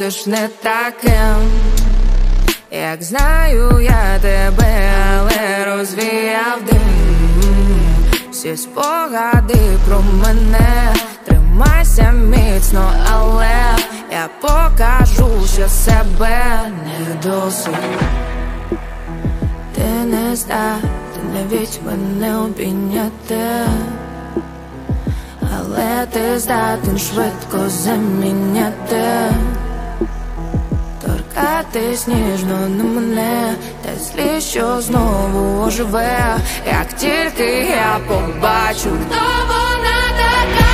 будеш не таким, як знаю я тебе, але розвіяв дим. Всі спогади про мене, тримайся міцно, але я покажу, що себе не досить. Ти не здатен навіть мене обійняти, але ти здатен швидко заміняти. Торкатись ніжно на мене, та злі, що знову оживе, як тільки я побачу, хто вона така.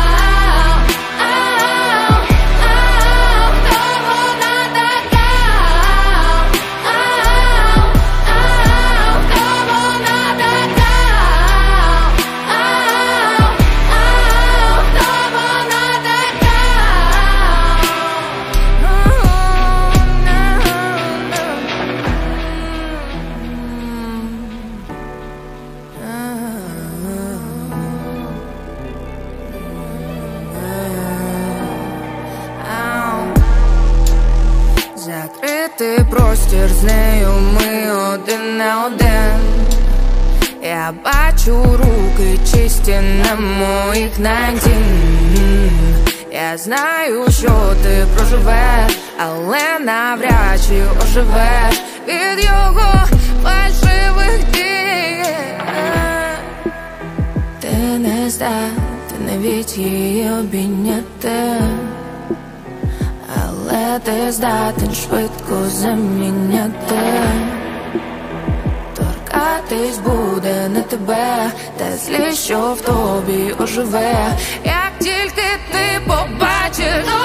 Закритий простір, з нею ми один на один. Я бачу руки чисті на моїх надін. Я знаю, що ти проживеш, але навряд чи оживеш від його фальшивих дій. Ти не здатен навіть її обійняти, але ти здатен швидко заміняти. Торкатись буде не тебе, те злі, що в тобі оживе, як тільки ти побачиш.